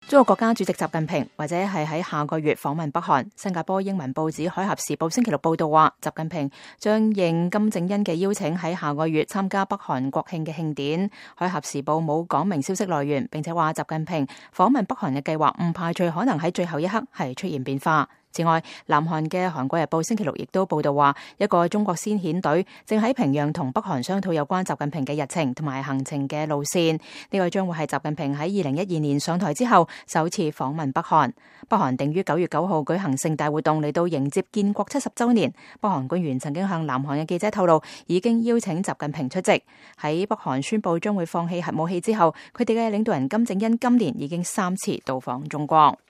中國國家主席習近平或者係喺下個月訪問北韓。新加坡英文報紙《海峽時報》星期六報道話，習近平將應金正恩嘅邀請喺下個月參加北韓國慶嘅慶典。《海峽時報》冇講明消息來源，並且話習近平訪問北韓嘅計劃唔排除可能喺最後一刻係出現變化。此外，南韓嘅《韓國日報》星期六亦都報道話，一個中國先遣隊正喺平壤同北韓商討有關習近平嘅日程同埋行程嘅路線。呢個將會係習近平喺2012年上台之後首次訪問北韓。北韓定於9月9號舉行盛大活動嚟到迎接建國70週年。北韓官員曾經向南韓嘅記者透露，已經邀請習近平出席。喺北韓宣布將會放棄核武器之後，佢哋嘅領導人金正恩今年已經3次到訪中國。